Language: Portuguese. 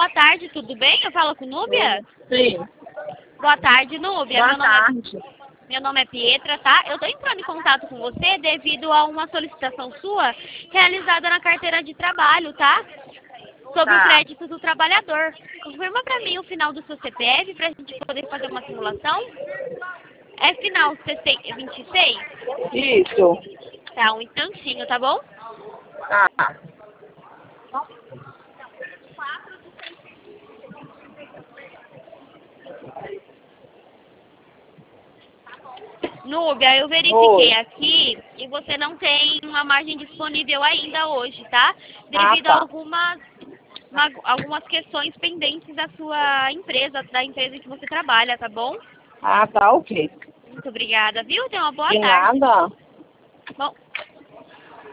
boa tarde, tudo bem? Eu falo com Núbia? Sim. Boa tarde, Núbia. Boa tarde. Meu nome é Pietra, tá? Eu tô entrando em contato com você devido a uma solicitação sua realizada na carteira de trabalho, tá? Sobre o crédito do trabalhador. Confirma pra mim o final do seu CPF pra gente poder fazer uma simulação. É final 26? Isso. Tá, um instantinho, tá bom? Tá. Núbia, eu verifiquei aqui e você não tem uma margem disponível ainda hoje, tá? Devido a algumas questões pendentes da sua empresa, da empresa que você trabalha, tá bom? Ah, tá, ok. Muito obrigada, viu? Tenha uma boa De tarde. nada. Bom,